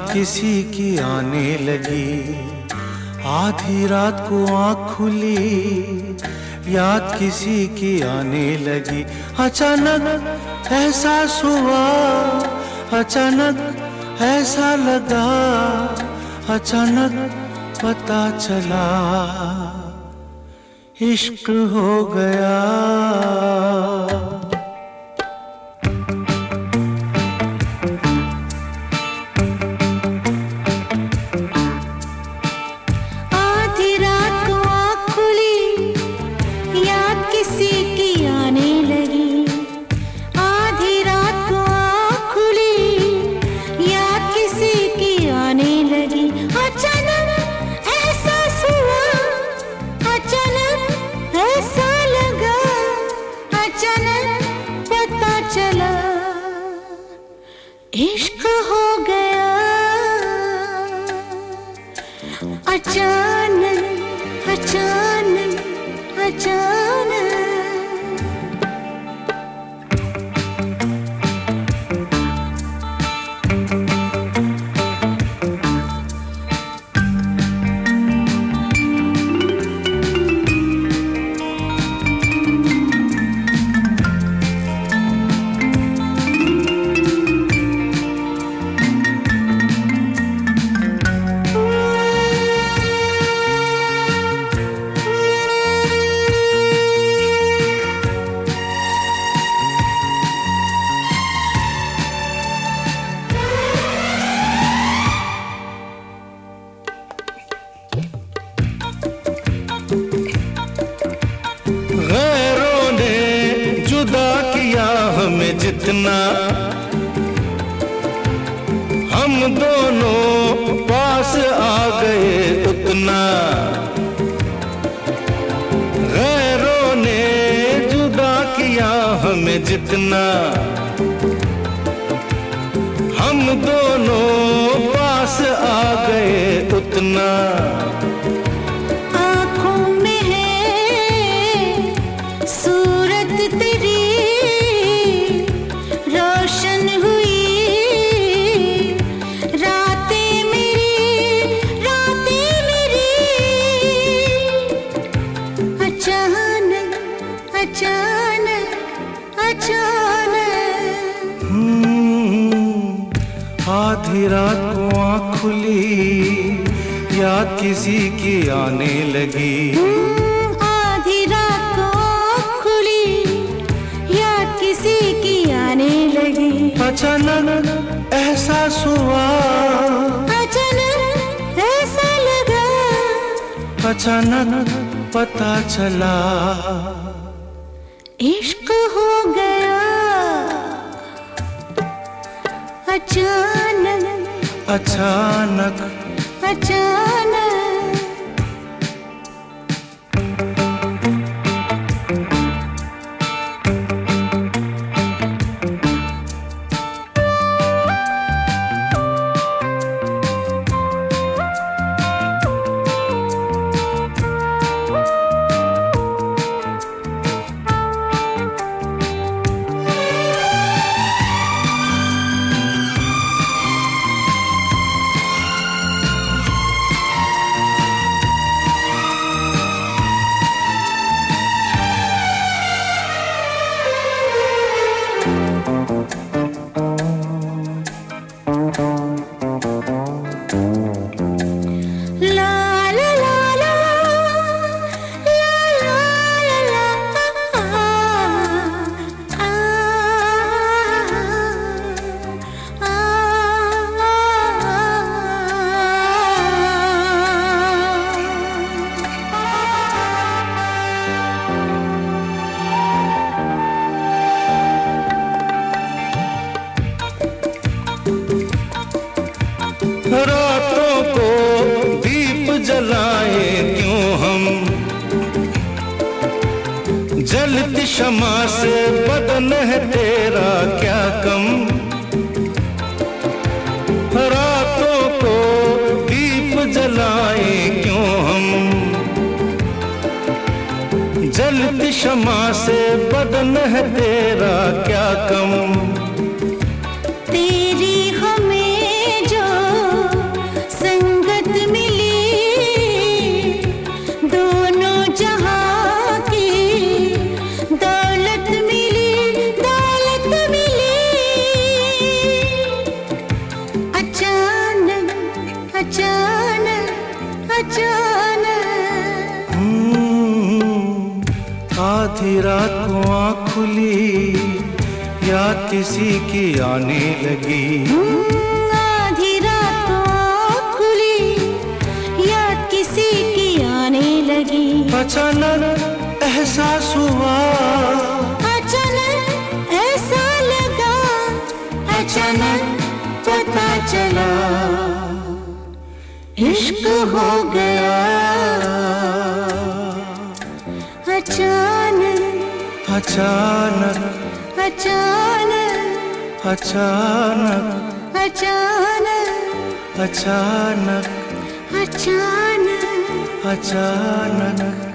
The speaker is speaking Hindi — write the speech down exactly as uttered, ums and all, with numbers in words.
किसी की आने लगी, आधी रात को आँख खुली, याद किसी की आने लगी। अचानक एहसास हुआ, अचानक ऐसा लगा, अचानक पता चला इश्क हो गया। इश्क हो गया अचानक अचानक अचानक। हमें जितना हम दोनों पास आ गए उतना, गैरों ने जुदा किया हमें जितना, हम दोनों पास आ गए उतना। आँखों में है सूरत तेरी, रोशन हुई रातें मेरी, रातें मेरी। अचानक अचानक अचानक हम्म, आधी रात को आँख खुली, याद किसी की आने लगी। आधी रात को आँख खुली, याद किसी की आने लगी। अचानक एहसास हुआ, अचानक ऐसा लगा, अचानक पता चला इश्क हो गया अचानक अचानक अचानक। रातों को दीप जलाए क्यों हम, जलती शमा से बदन है तेरा क्या कम। रातों को दीप जलाए क्यों हम, जलती शमा से बदन है तेरा क्या कम। तेरी हमें जो अचानक हम्म, आधी रात को आँख खुली, याद किसी की आने लगी। आधी रात को आँख खुली, याद किसी की आने लगी। अचानक एहसास हुआ, अचानक ऐसा लगा, अचानक पता चला इश्क हो गया। अचानक अचानक अचानक अचानक अचानक अचानक अचानक अचानक